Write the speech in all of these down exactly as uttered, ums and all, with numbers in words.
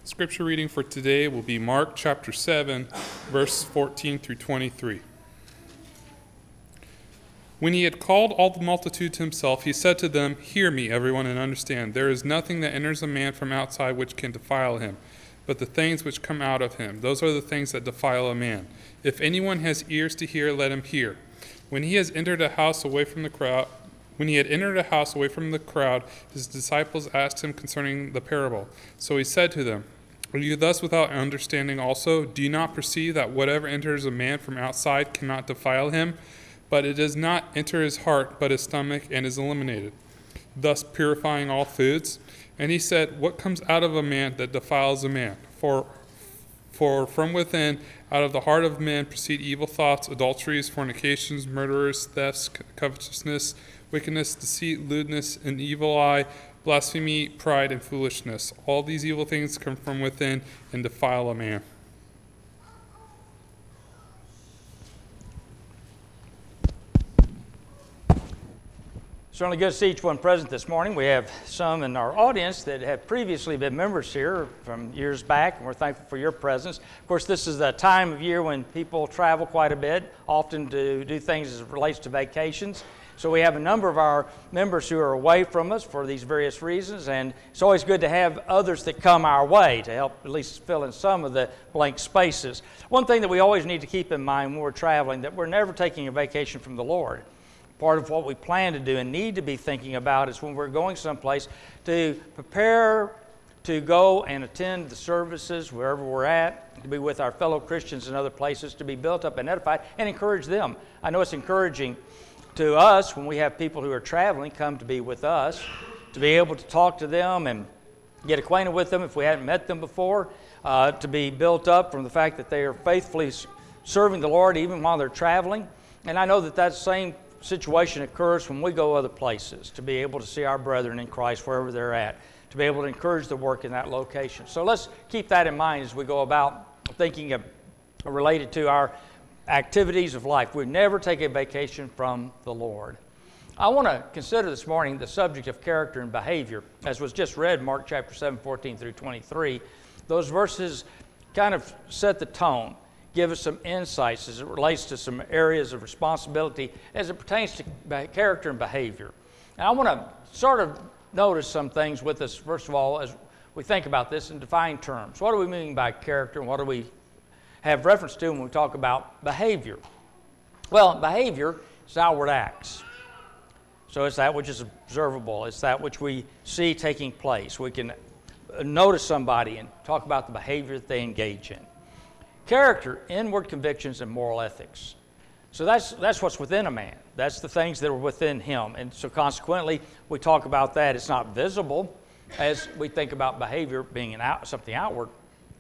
Scripture reading for today will be Mark chapter seven, verse fourteen through twenty-three. When he had called all the multitude to himself, he said to them, "Hear me, everyone, and understand. There is nothing that enters a man from outside which can defile him, but the things which come out of him, those are the things that defile a man. If anyone has ears to hear, let him hear." When he has entered a house away from the crowd, When he had entered a house away from the crowd, his disciples asked him concerning the parable. So he said to them, "Are you thus without understanding also? Do you not perceive that whatever enters a man from outside cannot defile him? But it does not enter his heart, but his stomach, and is eliminated, thus purifying all foods?" And he said, "What comes out of a man that defiles a man? For For from within, out of the heart of men, proceed evil thoughts, adulteries, fornications, murderers, thefts, covetousness, wickedness, deceit, lewdness, an evil eye, blasphemy, pride, and foolishness. All these evil things come from within and defile a man." Certainly good to see each one present this morning. We have some in our audience that have previously been members here from years back, and we're thankful for your presence. Of course, this is the time of year when people travel quite a bit, often to do things as it relates to vacations. So we have a number of our members who are away from us for these various reasons, and it's always good to have others that come our way to help at least fill in some of the blank spaces. One thing that we always need to keep in mind when we're traveling, that we're never taking a vacation from the Lord. Part of what we plan to do and need to be thinking about is when we're going someplace to prepare to go and attend the services wherever we're at, to be with our fellow Christians in other places, to be built up and edified, and encourage them. I know it's encouraging to us when we have people who are traveling come to be with us, to be able to talk to them and get acquainted with them if we hadn't met them before, uh, to be built up from the fact that they are faithfully serving the Lord even while they're traveling. And I know that that same situation occurs when we go other places, to be able to see our brethren in Christ wherever they're at, to be able to encourage the work in that location. So let's keep that in mind as we go about thinking of related to our activities of life. We never take a vacation from the Lord. I want to consider this morning the subject of character and behavior, as was just read, Mark chapter seven, fourteen through twenty-three. Those verses kind of set the tone, give us some insights as it relates to some areas of responsibility as it pertains to character and behavior. And I want to sort of notice some things with us, first of all, as we think about this in defined terms. What do we mean by character, and what do we have reference to when we talk about behavior? Well, behavior is outward acts. So it's that which is observable. It's that which we see taking place. We can notice somebody and talk about the behavior that they engage in. Character, inward convictions, and moral ethics. So that's that's what's within a man. That's the things that are within him. And so consequently, we talk about that. It's not visible as we think about behavior being an out, something outward.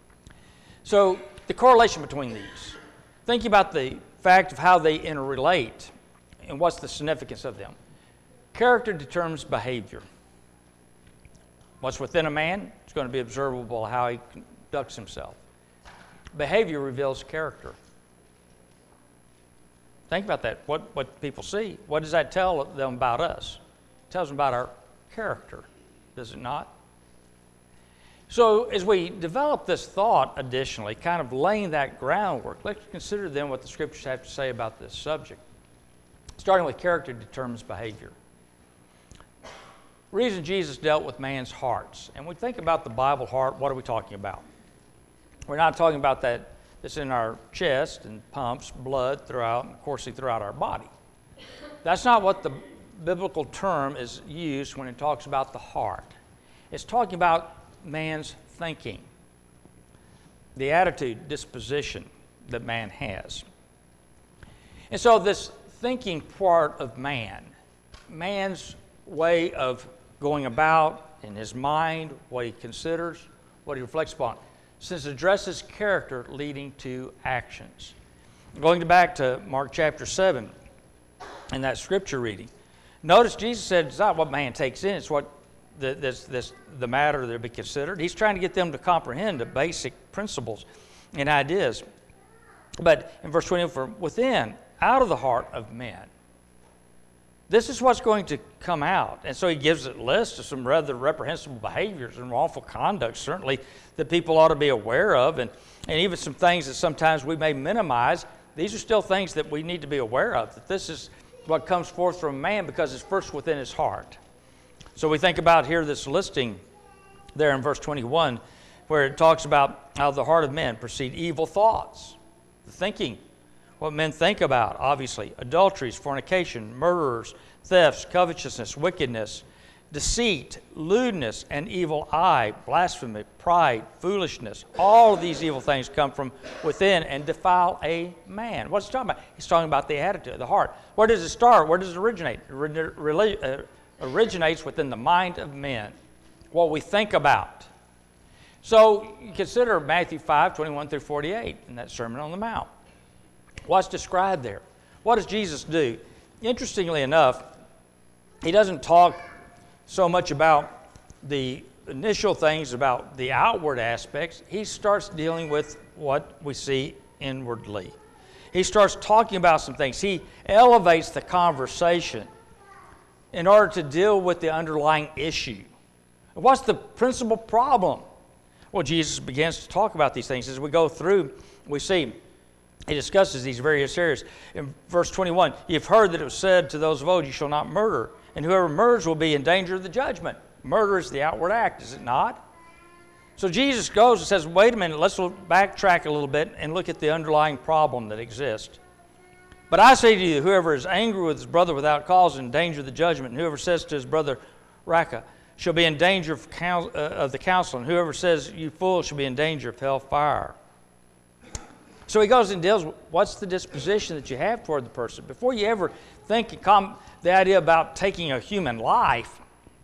So the correlation between these. Thinking about the fact of how they interrelate and what's the significance of them. Character determines behavior. What's within a man is going to be observable how he conducts himself. Behavior reveals character. Think about that. What, what people see. What does that tell them about us? It tells them about our character, does it not? So as we develop this thought additionally, kind of laying that groundwork, let's consider then what the Scriptures have to say about this subject. Starting with character determines behavior. The reason Jesus dealt with man's hearts. And when we think about the Bible heart, what are we talking about? We're not talking about that that's in our chest and pumps blood throughout and coursing throughout our body. That's not what the biblical term is used when it talks about the heart. It's talking about man's thinking, the attitude, disposition that man has. And so this thinking part of man, man's way of going about in his mind, what he considers, what he reflects upon, since it addresses character leading to actions. Going back to Mark chapter seven and that scripture reading, notice Jesus said it's not what man takes in, it's what the, this, this, the matter that be considered. He's trying to get them to comprehend the basic principles and ideas. But in verse twenty, for within, out of the heart of men, This is what's going to come out. And so he gives a list of some rather reprehensible behaviors and wrongful conduct, certainly, that people ought to be aware of, and, and even some things that sometimes we may minimize. These are still things that we need to be aware of, that this is what comes forth from man because it's first within his heart. So we think about here this listing there in verse twenty-one, where it talks about how the heart of men proceed evil thoughts, the thinking, what men think about, obviously, adulteries, fornication, murderers, thefts, covetousness, wickedness, deceit, lewdness, an evil eye, blasphemy, pride, foolishness. All of these evil things come from within and defile a man. What's he talking about? He's talking about the attitude, the heart. Where does it start? Where does it originate? It really, uh, originates within the mind of men, what we think about. So you consider Matthew five, twenty-one through forty-eight in that Sermon on the Mount. What's described there? What does Jesus do? Interestingly enough, he doesn't talk so much about the initial things, about the outward aspects. He starts dealing with what we see inwardly. He starts talking about some things. He elevates the conversation in order to deal with the underlying issue. What's the principal problem? Well, Jesus begins to talk about these things. As we go through, we see he discusses these various areas. In verse twenty-one, you've heard that it was said to those of old, you shall not murder, and whoever murders will be in danger of the judgment. Murder is the outward act, is it not? So Jesus goes and says, wait a minute, let's backtrack a little bit and look at the underlying problem that exists. But I say to you, whoever is angry with his brother without cause is in danger of the judgment, and whoever says to his brother, Raka, shall be in danger of, counsel, uh, of the council, and whoever says, you fool, shall be in danger of hell fire. So he goes and deals with what's the disposition that you have toward the person. Before you ever think and come the idea about taking a human life,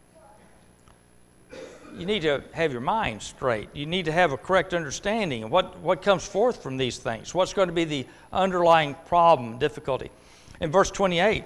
you need to have your mind straight. You need to have a correct understanding of what, what comes forth from these things. What's going to be the underlying problem, difficulty. In verse twenty-eight,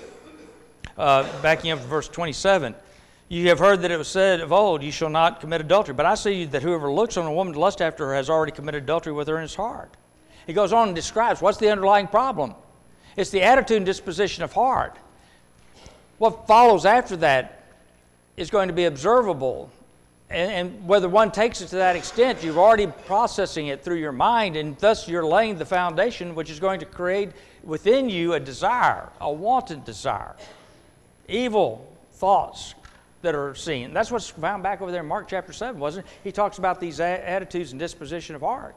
uh, backing up to verse twenty-seven, you have heard that it was said of old, you shall not commit adultery. But I say to you that whoever looks on a woman to lust after her has already committed adultery with her in his heart. He goes on and describes what's the underlying problem. It's the attitude and disposition of heart. What follows after that is going to be observable. And, and whether one takes it to that extent, you're already processing it through your mind, and thus you're laying the foundation which is going to create within you a desire, a wanted desire. Evil thoughts that are seen. That's what's found back over there in Mark chapter seven, wasn't it? He talks about these a- attitudes and disposition of heart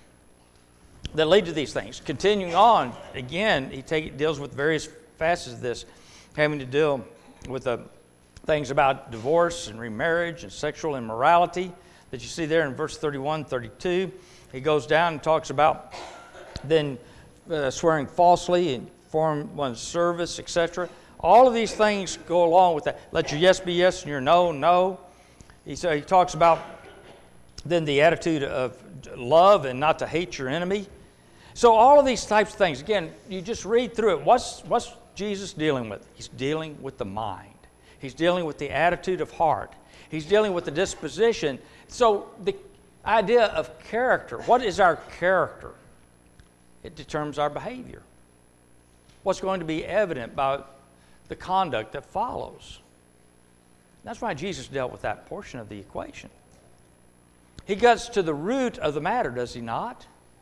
that lead to these things. Continuing on, again, he take, deals with various facets of this, having to deal with the things about divorce and remarriage and sexual immorality that you see there in verse thirty-one, thirty-two. He goes down and talks about then uh, swearing falsely and form one's service, et cetera. All of these things go along with that. Let your yes be yes and your no, no. He, so he talks about then the attitude of love and not to hate your enemy. So all of these types of things, again, you just read through it. What's, what's Jesus dealing with? He's dealing with the mind. He's dealing with the attitude of heart. He's dealing with the disposition. So the idea of character, what is our character? It determines our behavior. What's going to be evident by the conduct that follows. That's why Jesus dealt with that portion of the equation. He gets to the root of the matter, does he not?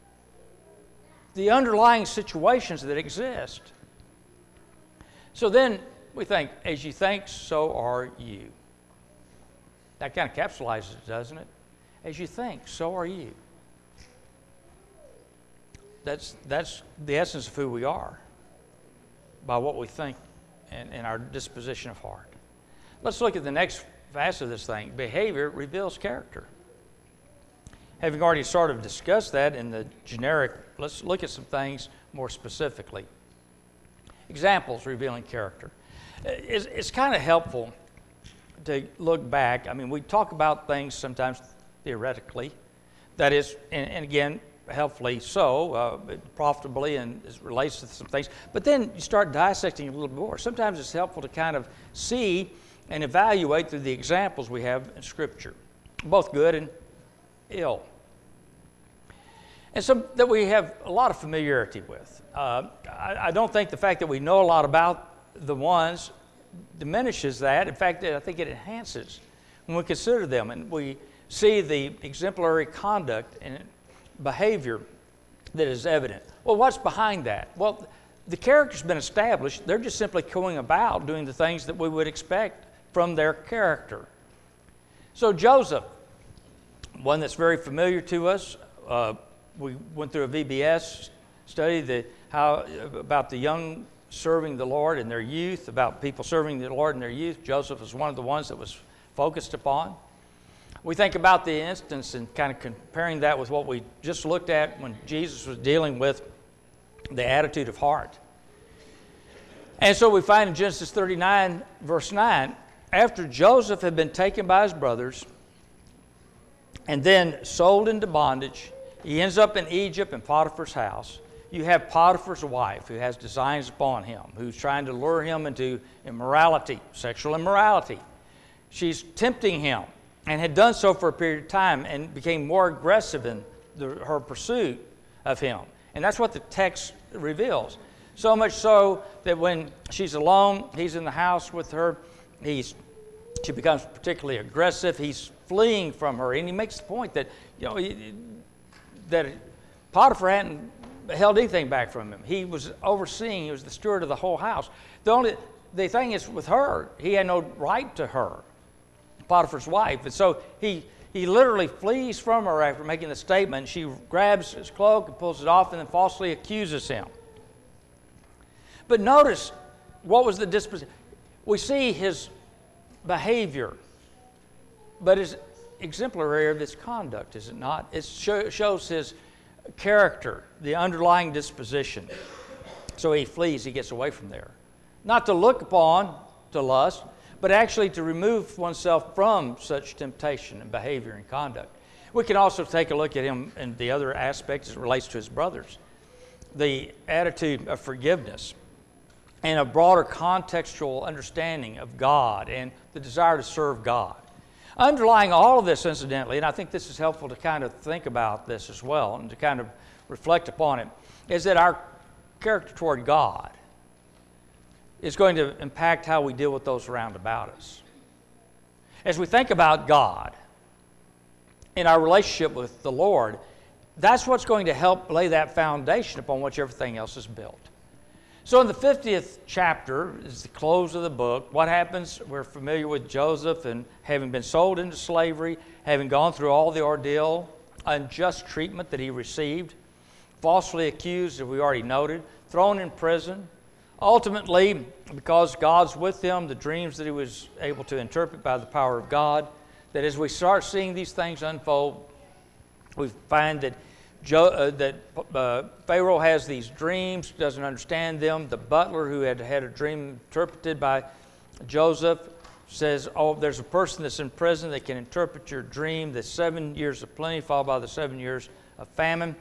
The underlying situations that exist. So then we think, as you think, so are you. That kind of capsulizes it, doesn't it? As you think, so are you. That's, that's the essence of who we are, by what we think and, and our disposition of heart. Let's look at the next facet of this thing. Behavior reveals character. Having already sort of discussed that in the generic, let's look at some things more specifically. Examples revealing character. It's, it's kind of helpful to look back. I mean, we talk about things sometimes theoretically. That is, and, and again, helpfully so, uh, profitably, and it relates to some things. But then you start dissecting a little bit more. Sometimes it's helpful to kind of see and evaluate through the examples we have in Scripture, both good and ill. And some that we have a lot of familiarity with. Uh, I, I don't think the fact that we know a lot about the ones diminishes that. In fact, I think it enhances when we consider them and we see the exemplary conduct and behavior that is evident. Well, what's behind that? Well, the character's been established. They're just simply going about doing the things that we would expect from their character. So Joseph, one that's very familiar to us, uh, we went through a V B S study the, how, about the young serving the Lord in their youth, about people serving the Lord in their youth. Joseph was one of the ones that was focused upon. We think about the instance and kind of comparing that with what we just looked at when Jesus was dealing with the attitude of heart. And so we find in Genesis thirty-nine, verse nine, after Joseph had been taken by his brothers and then sold into bondage, he ends up in Egypt in Potiphar's house. You have Potiphar's wife who has designs upon him, who's trying to lure him into immorality, sexual immorality. She's tempting him and had done so for a period of time and became more aggressive in the, her pursuit of him. And that's what the text reveals. So much so that when she's alone, he's in the house with her, he's, she becomes particularly aggressive. He's fleeing from her. And he makes the point that, you know, that Potiphar hadn't held anything back from him. He was overseeing, he was the steward of the whole house. The only the thing is with her, he had no right to her, Potiphar's wife. And so he he literally flees from her after making the statement. She grabs his cloak and pulls it off and then falsely accuses him. But notice, what was the disposition? We see his behavior, but it's exemplary of his conduct, is it not? It show, shows his character, the underlying disposition. So he flees, he gets away from there. Not to look upon, to lust, but actually to remove oneself from such temptation and behavior and conduct. We can also take a look at him in the other aspects as it relates to his brothers. The attitude of forgiveness and a broader contextual understanding of God and the desire to serve God. Underlying all of this, incidentally, and I think this is helpful to kind of think about this as well and to kind of reflect upon it, is that our character toward God is going to impact how we deal with those around about us. As we think about God in our relationship with the Lord, that's what's going to help lay that foundation upon which everything else is built. So in the fiftieth chapter is the close of the book. What happens? We're familiar with Joseph and having been sold into slavery, having gone through all the ordeal, unjust treatment that he received, falsely accused, as we already noted, thrown in prison. Ultimately, because God's with him, the dreams that he was able to interpret by the power of God, that as we start seeing these things unfold, we find that Jo, uh, that uh, Pharaoh has these dreams, doesn't understand them. The butler who had had a dream interpreted by Joseph says, oh, there's a person that's in prison that can interpret your dream. The seven years of plenty followed by the seven years of famine.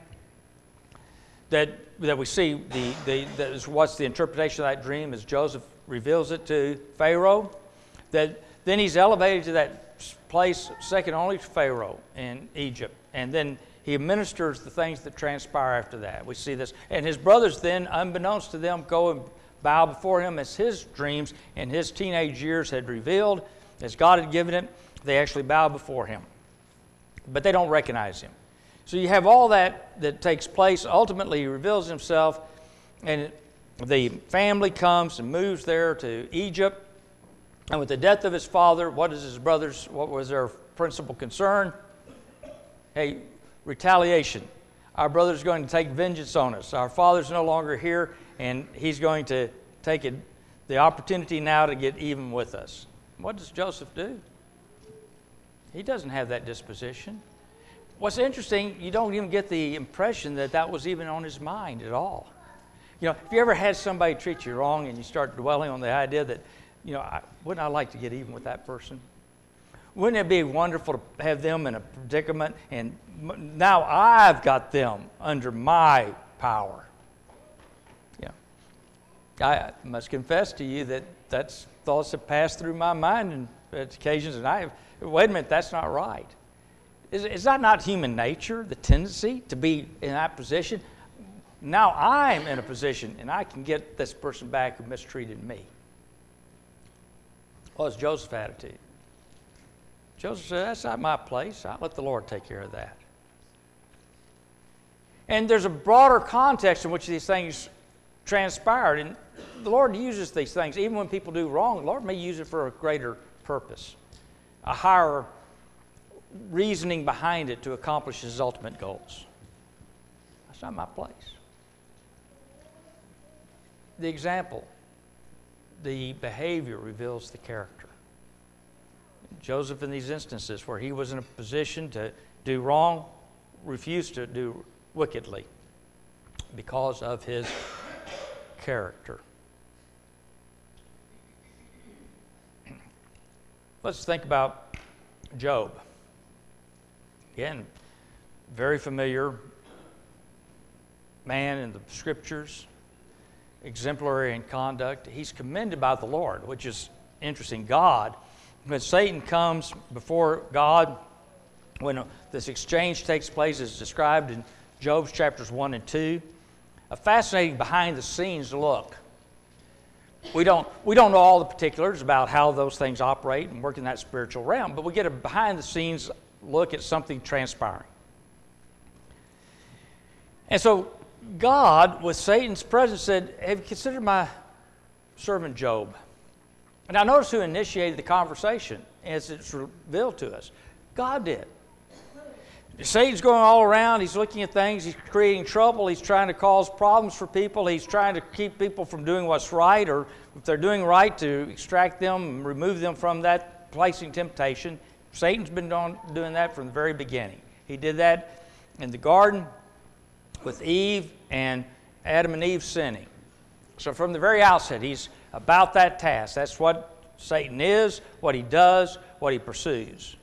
That, that we see, the, the, that is what's the interpretation of that dream as Joseph reveals it to Pharaoh. That then he's elevated to that place second only to Pharaoh in Egypt. And then he administers the things that transpire after that. We see this. And his brothers then, unbeknownst to them, go and bow before him as his dreams in his teenage years had revealed. As God had given it, they actually bow before him. But they don't recognize him. So you have all that that takes place. Ultimately, he reveals himself, and the family comes and moves there to Egypt. And with the death of his father, what is his brothers, what was their principal concern? Hey, retaliation. Our brother's going to take vengeance on us. Our father's no longer here, and he's going to take it, the opportunity now to get even with us. What does Joseph do? He doesn't have that disposition. What's interesting, you don't even get the impression that that was even on his mind at all. You know, if you ever had somebody treat you wrong and you start dwelling on the idea that, you know, I, wouldn't I like to get even with that person? Wouldn't it be wonderful to have them in a predicament and now I've got them under my power? Yeah. I must confess to you that that's thoughts that pass through my mind and at occasions, and I have, wait a minute, that's not right. Is, is that not human nature, the tendency to be in that position? Now I'm in a position and I can get this person back who mistreated me. What was Joseph's attitude? Joseph said, that's not my place. I'll let the Lord take care of that. And there's a broader context in which these things transpired. And the Lord uses these things. Even when people do wrong, the Lord may use it for a greater purpose, a higher reasoning behind it to accomplish His ultimate goals. That's not my place. The example, the behavior reveals the character. Joseph, in these instances where he was in a position to do wrong, refused to do wickedly because of his character. Let's think about Job. Again, very familiar man in the Scriptures, exemplary in conduct. He's commended by the Lord, which is interesting. God, when Satan comes before God, when this exchange takes place, is described in Job's chapters one and two. A fascinating behind-the-scenes look. We don't, we don't know all the particulars about how those things operate and work in that spiritual realm, but we get a behind-the-scenes look at something transpiring. And so God, with Satan's presence, said, have you considered my servant Job? And I notice who initiated the conversation as it's revealed to us. God did. Satan's going all around. He's looking at things. He's creating trouble. He's trying to cause problems for people. He's trying to keep people from doing what's right, or if they're doing right, to extract them and remove them from that placing temptation. Satan's been doing that from the very beginning. He did that in the garden with Eve and Adam and Eve sinning. So from the very outset, he's about that task. That's what Satan is, what he does, what he pursues.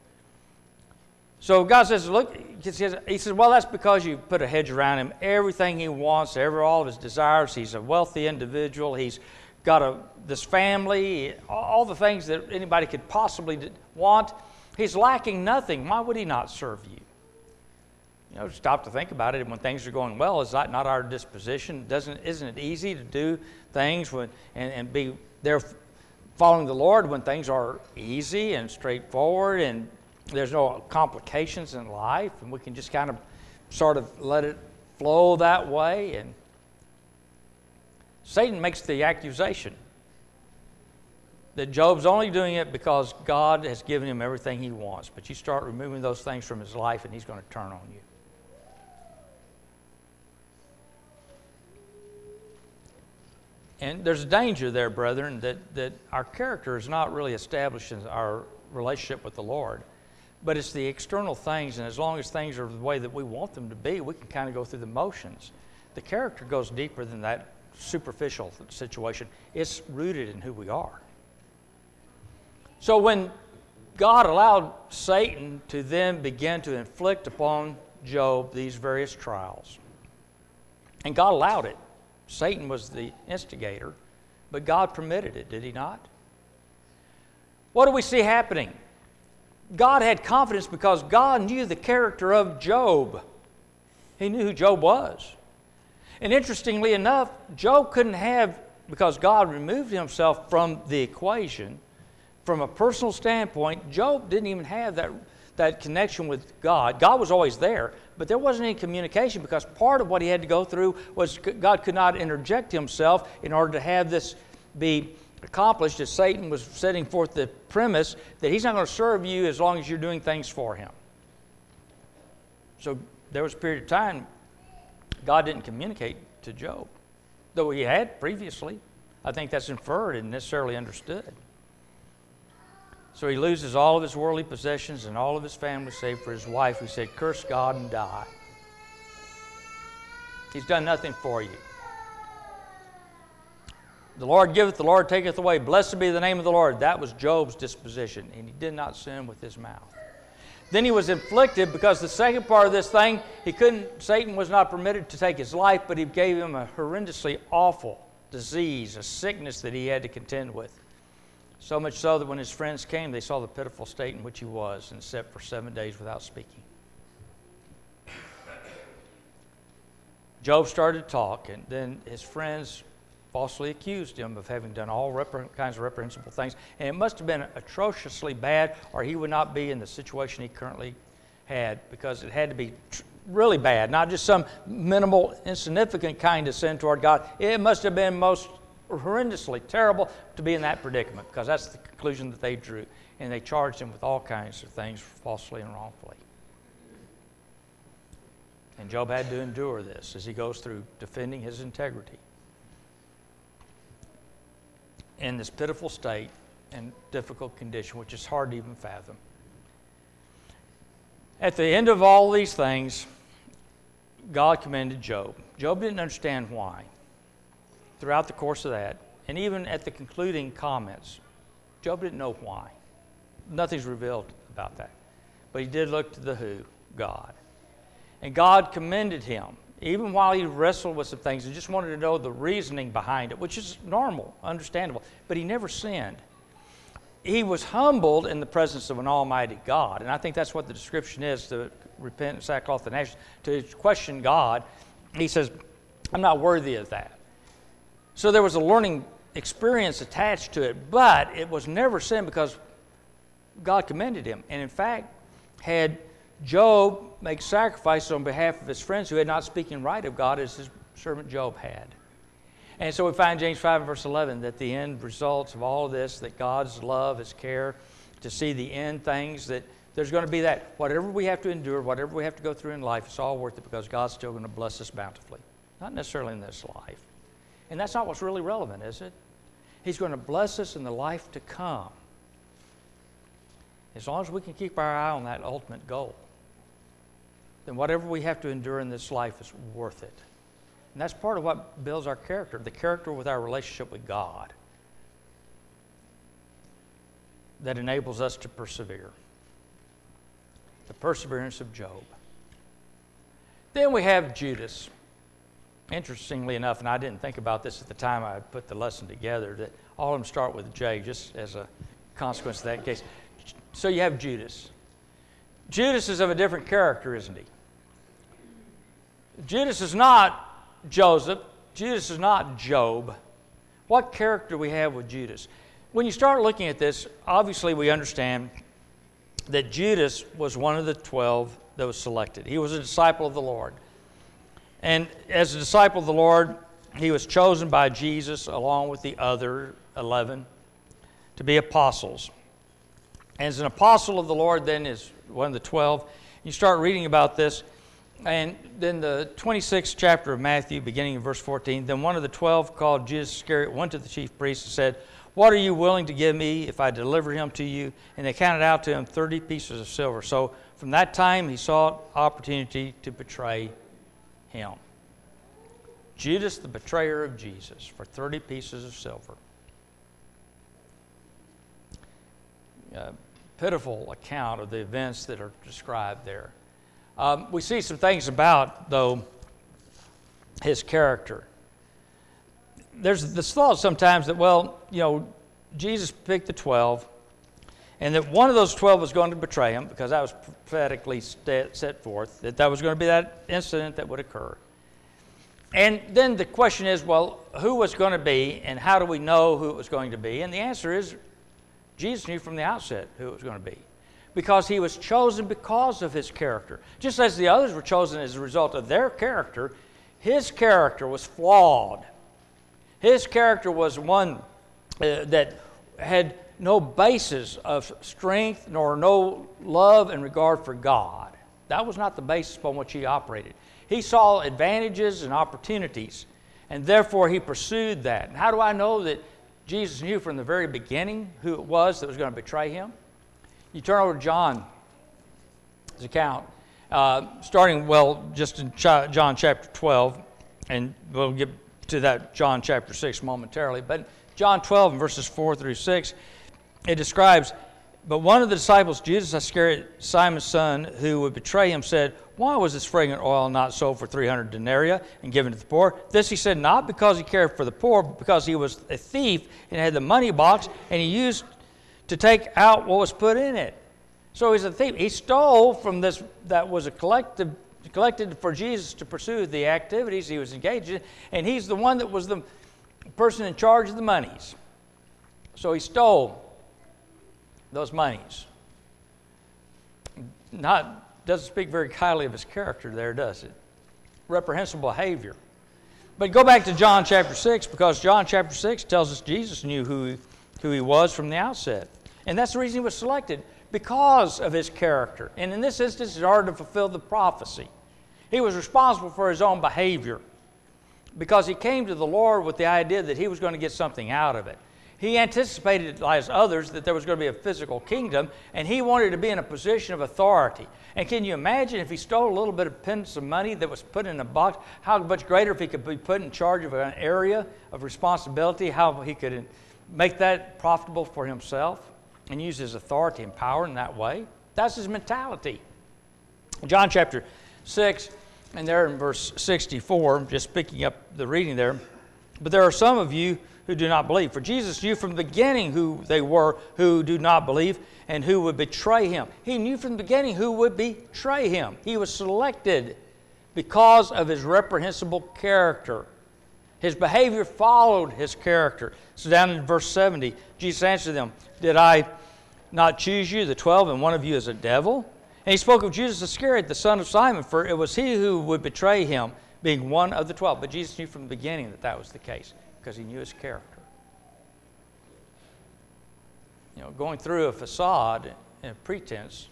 So God says, look, he says, well, that's because you put a hedge around him. Everything he wants, every, all of his desires. He's a wealthy individual. He's got a, this family, all the things that anybody could possibly want. He's lacking nothing. Why would he not serve you? You know, stop to think about it. When things are going well, is that not our disposition? Doesn't, isn't it easy to do things when, and, and be there following the Lord when things are easy and straightforward and there's no complications in life, and we can just kind of sort of let it flow that way? And Satan makes the accusation that Job's only doing it because God has given him everything he wants. But you start removing those things from his life, and he's going to turn on you. And there's a danger there, brethren, that, that our character is not really established in our relationship with the Lord. But it's the external things, and as long as things are the way that we want them to be, we can kind of go through the motions. The character goes deeper than that superficial situation. It's rooted in who we are. So when God allowed Satan to then begin to inflict upon Job these various trials, and God allowed it. Satan was the instigator, but God permitted it, did he not? What do we see happening? God had confidence because God knew the character of Job. He knew who Job was. And interestingly enough, Job couldn't have, because God removed himself from the equation, from a personal standpoint, Job didn't even have that, that connection with God. God was always there, but there wasn't any communication, because part of what he had to go through was God could not interject himself in order to have this be accomplished, as Satan was setting forth the premise that he's not going to serve you as long as you're doing things for him. So there was a period of time God didn't communicate to Job, though he had previously. I think that's inferred and necessarily understood. So he loses all of his worldly possessions and all of his family, save for his wife, who said, curse God and die. He's done nothing for you. The Lord giveth, the Lord taketh away. Blessed be the name of the Lord. That was Job's disposition, and he did not sin with his mouth. Then he was inflicted, because the second part of this thing, he couldn't, Satan was not permitted to take his life, but he gave him a horrendously awful disease, a sickness that he had to contend with. So much so that when his friends came, they saw the pitiful state in which he was, and sat for seven days without speaking. Job started to talk, and then his friends falsely accused him of having done all repre- kinds of reprehensible things. And it must have been atrociously bad, or he would not be in the situation he currently had, because it had to be tr- really bad, not just some minimal, insignificant kind of sin toward God. It must have been most horrendously terrible to be in that predicament, because that's the conclusion that they drew. And they charged him with all kinds of things falsely and wrongfully. And Job had to endure this as he goes through defending his integrity in this pitiful state and difficult condition, which is hard to even fathom. At the end of all these things, God commended Job. Job didn't understand why. Throughout the course of that, and even at the concluding comments, Job didn't know why. Nothing's revealed about that. But he did look to the who? God. And God commended him, even while he wrestled with some things and just wanted to know the reasoning behind it, which is normal, understandable. But he never sinned. He was humbled in the presence of an almighty God. And I think that's what the description is, to repent in sackcloth and ashes, to question God. He says, I'm not worthy of that. So there was a learning experience attached to it, but it was never sin because God commended him. And in fact, had Job make sacrifices on behalf of his friends who had not speaking right of God as his servant Job had. And so we find James five and verse eleven that the end results of all of this, that God's love, His care, to see the end things, that there's going to be that. Whatever we have to endure, whatever we have to go through in life, it's all worth it because God's still going to bless us bountifully. Not necessarily in this life. And that's not what's really relevant, is it? He's going to bless us in the life to come. As long as we can keep our eye on that ultimate goal, then whatever we have to endure in this life is worth it. And that's part of what builds our character, the character with our relationship with God, that enables us to persevere. The perseverance of Job. Then we have Judas. Interestingly enough, and I didn't think about this at the time I put the lesson together, that all of them start with J, just as a consequence of that case. So you have Judas. Judas is of a different character, isn't he? Judas is not Joseph. Judas is not Job. What character do we have with Judas? When you start looking at this, obviously we understand that Judas was one of the twelve that was selected. He was a disciple of the Lord. And as a disciple of the Lord, he was chosen by Jesus along with the other eleven to be apostles. As an apostle of the Lord, then, is one of the twelve. You start reading about this, and then the twenty-sixth chapter of Matthew, beginning in verse fourteen, then one of the twelve, called Judas Iscariot, went to the chief priests and said, what are you willing to give me if I deliver him to you? And they counted out to him thirty pieces of silver. So from that time, he sought opportunity to betray him. Judas, the betrayer of Jesus, for thirty pieces of silver. Uh, pitiful account of the events that are described there. Um, we see some things about, though, his character. There's this thought sometimes that, well, you know, Jesus picked the twelve, and that one of those twelve was going to betray him, because that was prophetically set forth, that that was going to be that incident that would occur. And then the question is, well, who was going to be, and how do we know who it was going to be? And the answer is, Jesus knew from the outset who it was going to be, because he was chosen because of his character. Just as the others were chosen as a result of their character, his character was flawed. His character was one uh, that had no basis of strength nor no love and regard for God. That was not the basis upon which he operated. He saw advantages and opportunities, and therefore he pursued that. And how do I know that Jesus knew from the very beginning who it was that was going to betray him? You turn over to John's account, uh, starting, well, just in Ch- John chapter twelve, and we'll get to that John chapter six momentarily. But John twelve, verses four through six, it describes, but one of the disciples, Judas Iscariot, Simon's son, who would betray him, said, why was this fragrant oil not sold for three hundred denarii and given to the poor? This he said not because he cared for the poor, but because he was a thief and had the money box, and he used to take out what was put in it. So he's a thief. He stole from this that was a collective, collected for Jesus to pursue the activities he was engaged in, and he's the one that was the the person in charge of the monies. So he stole those monies. Not, doesn't speak very highly of his character there, does it? Reprehensible behavior. But go back to John chapter six, because John chapter six tells us Jesus knew who he, who he was from the outset. And that's the reason he was selected, because of his character. And in this instance, in order to fulfill the prophecy. He was responsible for his own behavior, because he came to the Lord with the idea that he was going to get something out of it. He anticipated, as others, that there was going to be a physical kingdom, and he wanted to be in a position of authority. And can you imagine if he stole a little bit of pence of money that was put in a box, how much greater if he could be put in charge of an area of responsibility, how he could make that profitable for himself and use his authority and power in that way? That's his mentality. John chapter six, and there in verse sixty-four, just picking up the reading there, but there are some of you who do not believe. For Jesus knew from the beginning who they were who do not believe and who would betray him. He knew from the beginning who would betray him. He was selected because of his reprehensible character. His behavior followed his character. So down in verse seventy, Jesus answered them, did I not choose you, the twelve, and one of you is a devil? And he spoke of Judas Iscariot, the son of Simon, for it was he who would betray him, being one of the twelve. But Jesus knew from the beginning that that was the case, because he knew his character. You know, going through a facade and a pretense,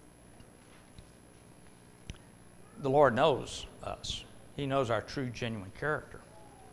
the Lord knows us. He knows our true, genuine character.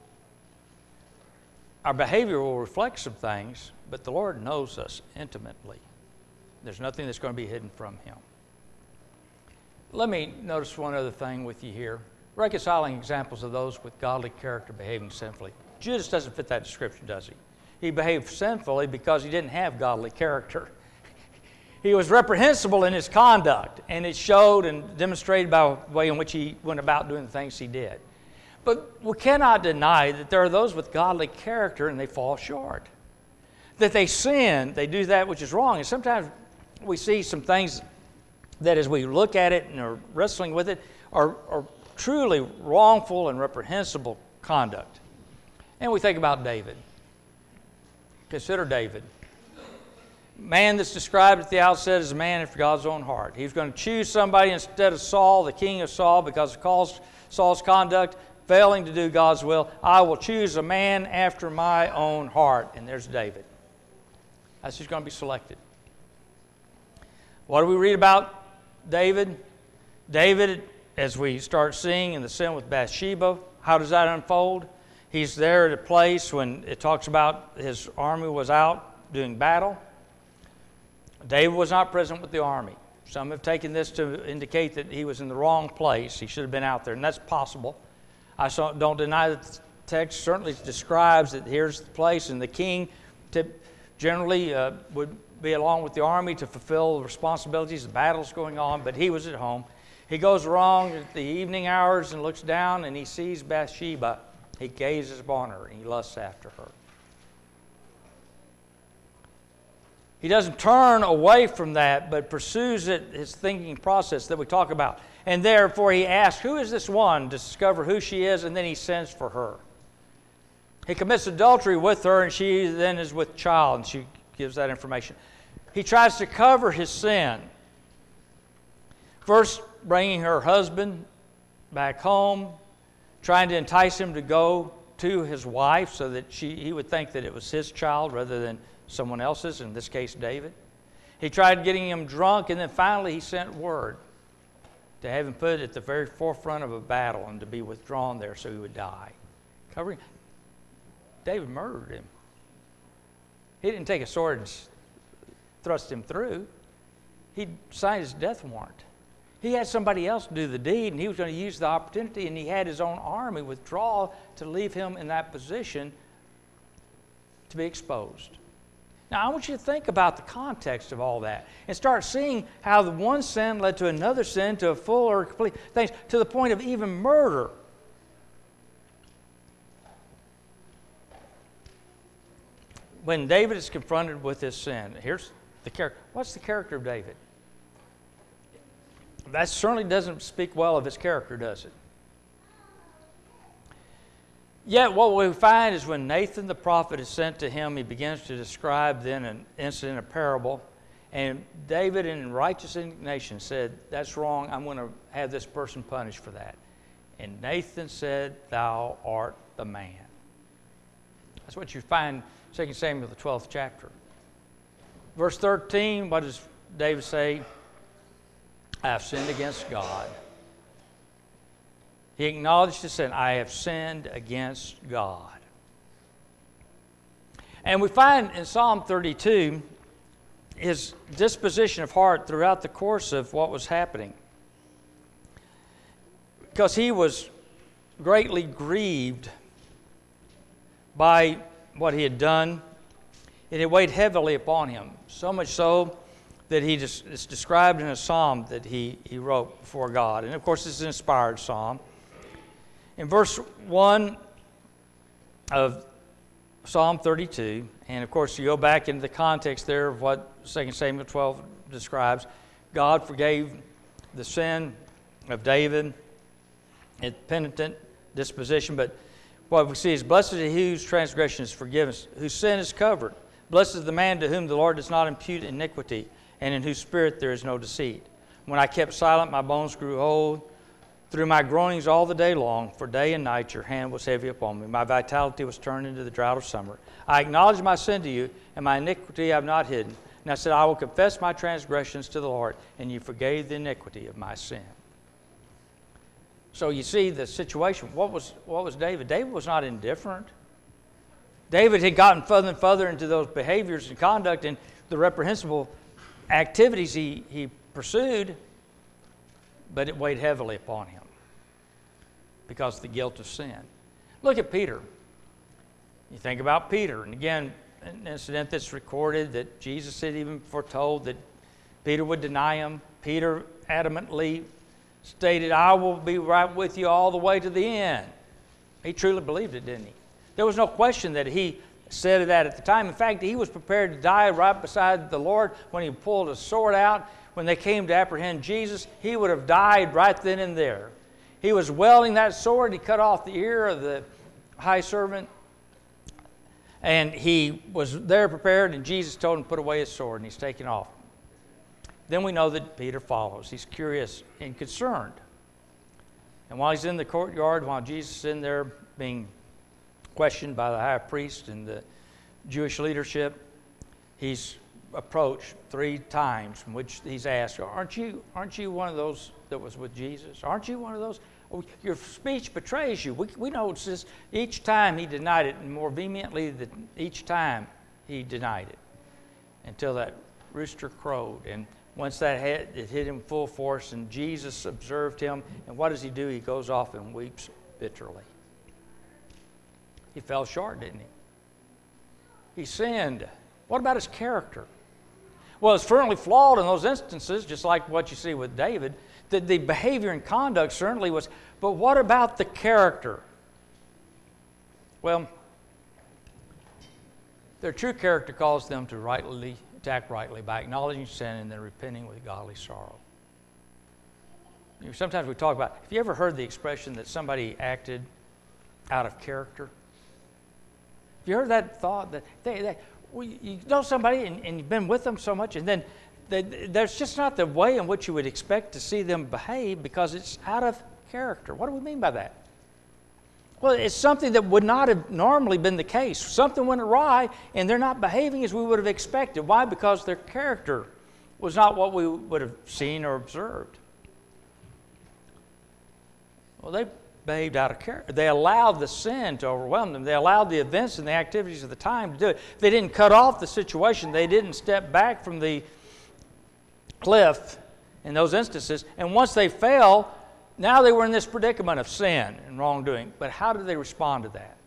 Our behavior will reflect some things, but the Lord knows us intimately. There's nothing that's going to be hidden from him. Let me notice one other thing with you here. Reconciling examples of those with godly character behaving sinfully. Judas doesn't fit that description, does he? He behaved sinfully because he didn't have godly character. He was reprehensible in his conduct, and it showed and demonstrated by the way in which he went about doing the things he did. But we cannot deny that there are those with godly character and they fall short. That they sin, they do that which is wrong. And sometimes we see some things that as we look at it and are wrestling with it are, are truly wrongful and reprehensible conduct. And we think about David. Consider David. Man that's described at the outset as a man after God's own heart. He was going to choose somebody instead of Saul, the king of Saul, because of Saul's conduct, failing to do God's will. I will choose a man after my own heart. And there's David. That's who's going to be selected. What do we read about David? David, as we start seeing in the sin with Bathsheba, how does that unfold? He's there at a place when it talks about his army was out doing battle. David was not present with the army. Some have taken this to indicate that he was in the wrong place. He should have been out there, and that's possible. I don't deny that the text certainly describes that here's the place, and the king generally uh, would be along with the army to fulfill the responsibilities. The battle's going on, but he was at home. He goes along at the evening hours and looks down, and he sees Bathsheba. He gazes upon her, and he lusts after her. He doesn't turn away from that, but pursues it, his thinking process that we talk about. And therefore he asks, who is this one, to discover who she is, and then he sends for her. He commits adultery with her, and she then is with child, and she gives that information. He tries to cover his sin. First, bringing her husband back home, trying to entice him to go to his wife so that she, he would think that it was his child rather than someone else's, in this case David. He tried getting him drunk, and then finally he sent word to have him put at the very forefront of a battle and to be withdrawn there so he would die. Covering. David murdered him. He didn't take a sword and thrust him through. He signed his death warrant. He had somebody else do the deed, and he was going to use the opportunity, and he had his own army withdraw to leave him in that position to be exposed. Now, I want you to think about the context of all that and start seeing how the one sin led to another sin, to a full or complete thing, to the point of even murder. When David is confronted with his sin, here's the character. What's the character of David? That certainly doesn't speak well of his character, does it? Yet what we find is when Nathan the prophet is sent to him, he begins to describe then an incident, a parable. And David, in righteous indignation, said, that's wrong. I'm going to have this person punished for that. And Nathan said, thou art the man. That's what you find in Second Samuel, the twelfth chapter. Verse thirteen, what does David say? I have sinned against God. He acknowledged his sin. I have sinned against God. And we find in Psalm thirty-two his disposition of heart throughout the course of what was happening. Because he was greatly grieved by what he had done. It had weighed heavily upon him, so much so that he just, it's described in a psalm that he, he wrote before God. And of course, this is an inspired psalm. In verse one of Psalm thirty-two, and of course, you go back into the context there of what Second Samuel twelve describes, God forgave the sin of David, a penitent disposition, but what we see is, blessed is he whose transgression is forgiven, whose sin is covered. Blessed is the man to whom the Lord does not impute iniquity, and in whose spirit there is no deceit. When I kept silent, my bones grew old. Through my groanings all the day long, for day and night your hand was heavy upon me. My vitality was turned into the drought of summer. I acknowledged my sin to you, and my iniquity I have not hidden. And I said, I will confess my transgressions to the Lord, and you forgave the iniquity of my sin. So you see the situation. What was, what was David? David was not indifferent. David had gotten further and further into those behaviors and conduct and the reprehensible activities he, he pursued, but it weighed heavily upon him because of the guilt of sin. Look at Peter. You think about Peter, and again, an incident that's recorded that Jesus had even foretold that Peter would deny him. Peter adamantly stated, I will be right with you all the way to the end. He truly believed it, didn't he? There was no question that he said that at the time. In fact, he was prepared to die right beside the Lord when he pulled his sword out. When they came to apprehend Jesus, he would have died right then and there. He was wielding that sword. He cut off the ear of the high servant. And he was there prepared, and Jesus told him to put away his sword, and he's taken off. Then we know that Peter follows. He's curious and concerned. And while he's in the courtyard, while Jesus is in there being questioned by the high priest and the Jewish leadership, he's approached three times in which he's asked, aren't you, aren't you one of those that was with Jesus? Aren't you one of those? Your speech betrays you. We, we know it's just each time he denied it, and more vehemently than each time he denied it, until that rooster crowed. And once that hit, it hit him full force, and Jesus observed him. And what does he do? He goes off and weeps bitterly. He fell short, didn't he? He sinned. What about his character? Well, it's certainly flawed in those instances, just like what you see with David. The, the behavior and conduct certainly was, but what about the character? Well, their true character calls them to rightly to act rightly by acknowledging sin and then repenting with godly sorrow. You know, sometimes we talk about, have you ever heard the expression that somebody acted out of character? Have you heard that thought that they, they well, you know somebody and, and you've been with them so much, and then they, there's just not the way in which you would expect to see them behave because it's out of character. What do we mean by that? Well, it's something that would not have normally been the case. Something went awry, and they're not behaving as we would have expected. Why? Because their character was not what we would have seen or observed. Well, they behaved out of character. They allowed the sin to overwhelm them. They allowed the events and the activities of the time to do it. They didn't cut off the situation. They didn't step back from the cliff in those instances. And once they fell, now they were in this predicament of sin and wrongdoing. But how did they respond to that?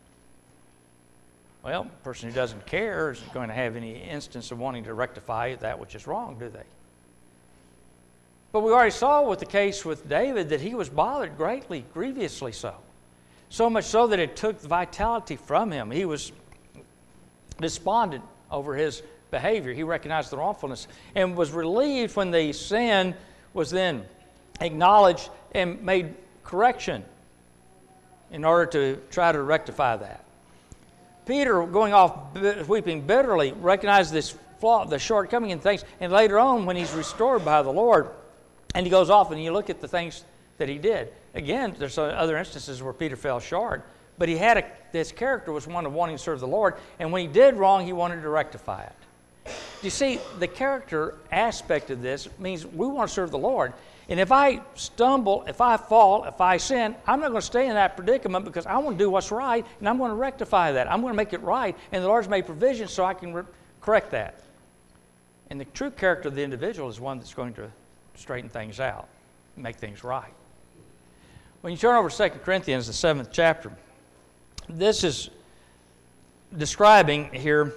Well, a person who doesn't care isn't going to have any instance of wanting to rectify that which is wrong, do they? But we already saw with the case with David that he was bothered greatly, grievously so. So much so that it took the vitality from him. He was despondent over his behavior. He recognized the wrongfulness and was relieved when the sin was then acknowledged and made correction in order to try to rectify that. Peter, going off weeping bitterly, recognized this flaw, the shortcoming in things, and later on when he's restored by the Lord, and he goes off and you look at the things that he did. Again, there's other instances where Peter fell short, but he had a, his character was one of wanting to serve the Lord, and when he did wrong, he wanted to rectify it. You see, the character aspect of this means we want to serve the Lord. And if I stumble, if I fall, if I sin, I'm not going to stay in that predicament because I want to do what's right, and I'm going to rectify that. I'm going to make it right, and the Lord's made provision so I can re- correct that. And the true character of the individual is one that's going to straighten things out, make things right. When you turn over to Second Corinthians, the seventh chapter, this is describing here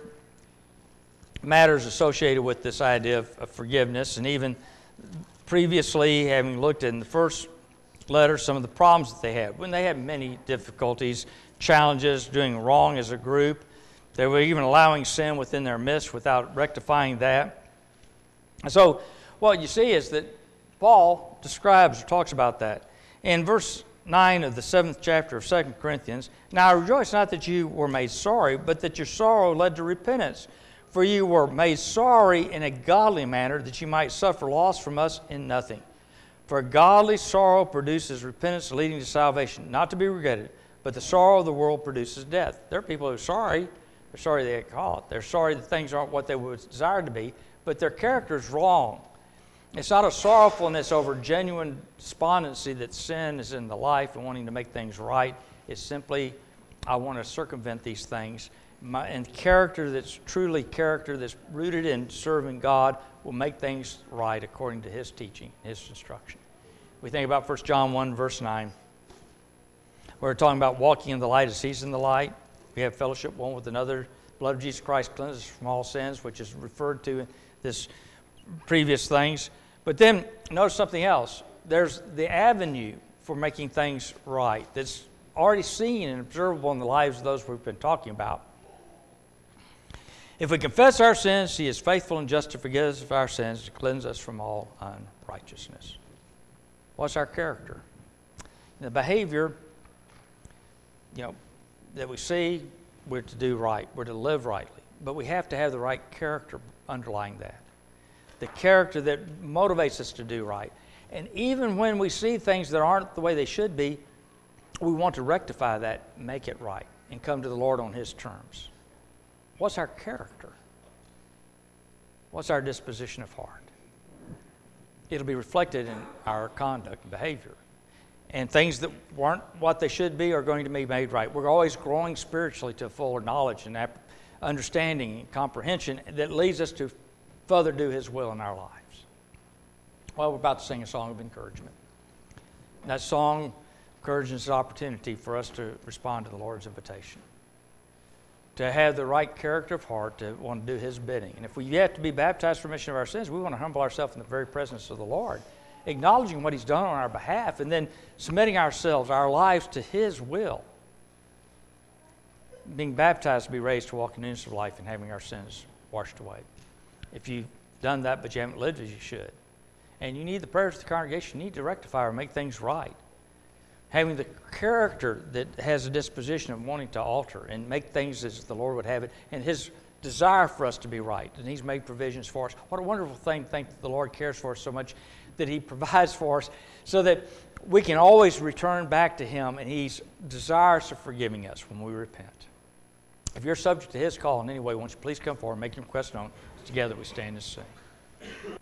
matters associated with this idea of, of forgiveness, and even previously, having looked in the first letter, some of the problems that they had. When they had many difficulties, challenges, doing wrong as a group, they were even allowing sin within their midst without rectifying that. And so what you see is that Paul describes or talks about that. In verse nine of the seventh chapter of Second Corinthians, "Now I rejoice not that you were made sorry, but that your sorrow led to repentance. For you were made sorry in a godly manner, that you might suffer loss from us in nothing. For godly sorrow produces repentance leading to salvation, not to be regretted, but the sorrow of the world produces death." There are people who are sorry. They're sorry they get caught. They're sorry that things aren't what they would desire to be, but their character is wrong. It's not a sorrowfulness over genuine despondency that sin is in the life and wanting to make things right. It's simply, I want to circumvent these things. My, and character that's truly character that's rooted in serving God will make things right according to His teaching, His instruction. We think about First John one, verse nine. We're talking about walking in the light as He's in the light. We have fellowship one with another. The blood of Jesus Christ cleanses us from all sins, which is referred to in this previous things. But then notice something else. There's the avenue for making things right that's already seen and observable in the lives of those we've been talking about. If we confess our sins, He is faithful and just to forgive us of our sins, to cleanse us from all unrighteousness. What's our character? The behavior, you know, that we see, we're to do right. We're to live rightly. But we have to have the right character underlying that. The character that motivates us to do right. And even when we see things that aren't the way they should be, we want to rectify that, make it right, and come to the Lord on His terms. What's our character? What's our disposition of heart? It'll be reflected in our conduct and behavior. And things that weren't what they should be are going to be made right. We're always growing spiritually to fuller knowledge and understanding and comprehension that leads us to further do His will in our lives. Well, we're about to sing a song of encouragement. That song encourages an opportunity for us to respond to the Lord's invitation, to have the right character of heart, to want to do His bidding. And if we yet to be baptized for remission of our sins, we want to humble ourselves in the very presence of the Lord, acknowledging what He's done on our behalf, and then submitting ourselves, our lives to His will. Being baptized to be raised to walk in newness of life and having our sins washed away. If you've done that but you haven't lived as you should, and you need the prayers of the congregation, you need to rectify or make things right. Having the character that has a disposition of wanting to alter and make things as the Lord would have it, and His desire for us to be right, and He's made provisions for us. What a wonderful thing to think that the Lord cares for us so much, that He provides for us so that we can always return back to Him, and He's desirous of forgiving us when we repent. If you're subject to His call in any way, won't you please come forward and make your request known. Together we stand and sing.